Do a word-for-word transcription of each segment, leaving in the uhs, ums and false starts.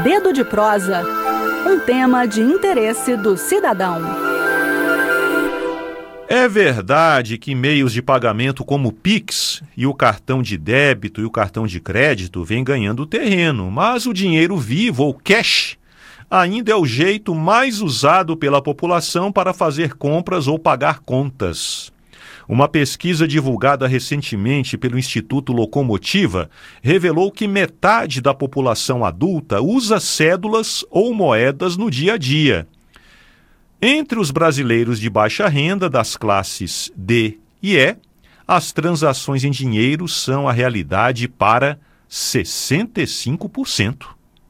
Dedo de Prosa, um tema de interesse do cidadão. É verdade que meios de pagamento como o Pix e o cartão de débito e o cartão de crédito vêm ganhando terreno, mas o dinheiro vivo ou cash ainda é o jeito mais usado pela população para fazer compras ou pagar contas. Uma pesquisa divulgada recentemente pelo Instituto Locomotiva revelou que metade da população adulta usa cédulas ou moedas no dia a dia. Entre os brasileiros de baixa renda, das classes D e E, as transações em dinheiro são a realidade para sessenta e cinco por cento.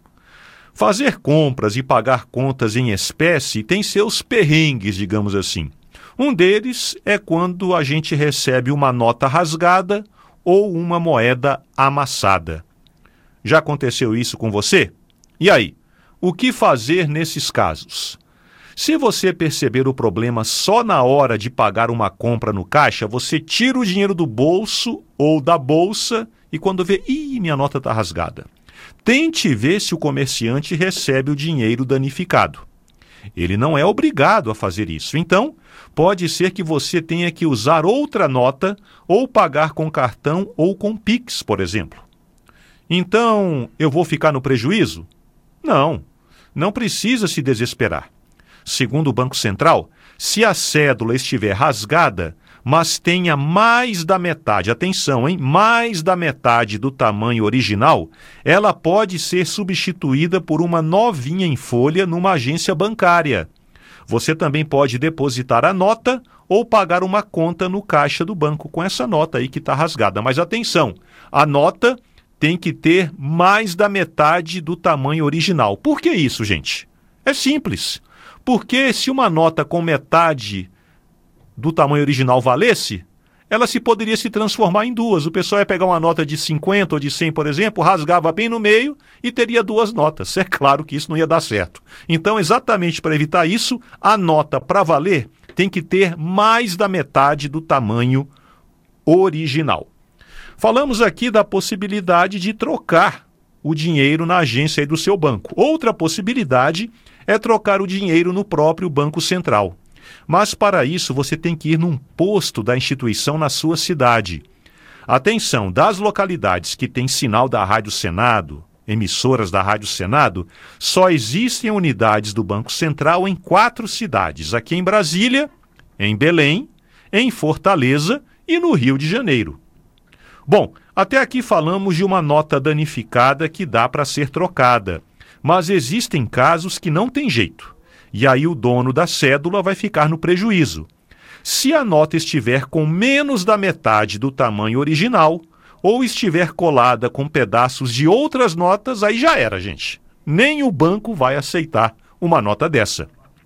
Fazer compras e pagar contas em espécie tem seus perrengues, digamos assim. Um deles é quando a gente recebe uma nota rasgada ou uma moeda amassada. Já aconteceu isso com você? E aí, o que fazer nesses casos? Se você perceber o problema só na hora de pagar uma compra no caixa, você tira o dinheiro do bolso ou da bolsa e quando vê, ih, minha nota está rasgada. Tente ver se o comerciante recebe o dinheiro danificado. Ele não é obrigado a fazer isso, então pode ser que você tenha que usar outra nota ou pagar com cartão ou com Pix, por exemplo. Então, eu vou ficar no prejuízo? Não, não precisa se desesperar. Segundo o Banco Central, se a cédula estiver rasgada, mas tenha mais da metade, atenção, hein? Mais da metade do tamanho original, ela pode ser substituída por uma novinha em folha numa agência bancária. Você também pode depositar a nota ou pagar uma conta no caixa do banco com essa nota aí que está rasgada. Mas atenção, a nota tem que ter mais da metade do tamanho original. Por que isso, gente? É simples. Porque se uma nota com metade do tamanho original valesse, ela se poderia se transformar em duas. O pessoal ia pegar uma nota de cinquenta ou de cem, por exemplo, rasgava bem no meio e teria duas notas. É claro que isso não ia dar certo. Então, exatamente para evitar isso, a nota para valer tem que ter mais da metade do tamanho original. Falamos aqui da possibilidade de trocar o dinheiro na agência aí do seu banco. Outra possibilidade é trocar o dinheiro no próprio Banco Central. Mas para isso você tem que ir num posto da instituição na sua cidade. Atenção, das localidades que têm sinal da Rádio Senado, emissoras da Rádio Senado, só existem unidades do Banco Central em quatro cidades, aqui em Brasília, em Belém, em Fortaleza e no Rio de Janeiro. Bom, até aqui falamos de uma nota danificada que dá para ser trocada, mas existem casos que não tem jeito. E aí o dono da cédula vai ficar no prejuízo. Se a nota estiver com menos da metade do tamanho original ou estiver colada com pedaços de outras notas, aí já era, gente. Nem o banco vai aceitar uma nota dessa.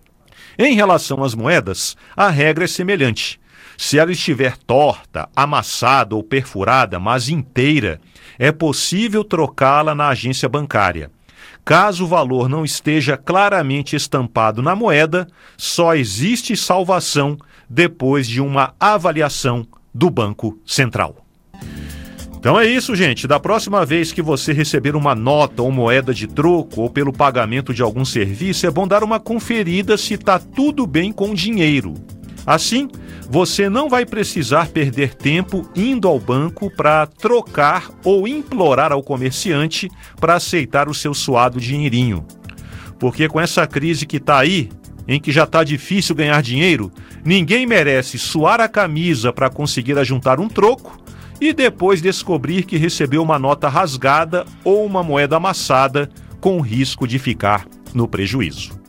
Em relação às moedas, a regra é semelhante. Se ela estiver torta, amassada ou perfurada, mas inteira, é possível trocá-la na agência bancária. Caso o valor não esteja claramente estampado na moeda, só existe salvação depois de uma avaliação do Banco Central. Então é isso, gente. Da próxima vez que você receber uma nota ou moeda de troco ou pelo pagamento de algum serviço, é bom dar uma conferida se está tudo bem com o dinheiro. Assim, você não vai precisar perder tempo indo ao banco para trocar ou implorar ao comerciante para aceitar o seu suado dinheirinho. Porque com essa crise que está aí, em que já está difícil ganhar dinheiro, ninguém merece suar a camisa para conseguir ajuntar um troco e depois descobrir que recebeu uma nota rasgada ou uma moeda amassada com risco de ficar no prejuízo.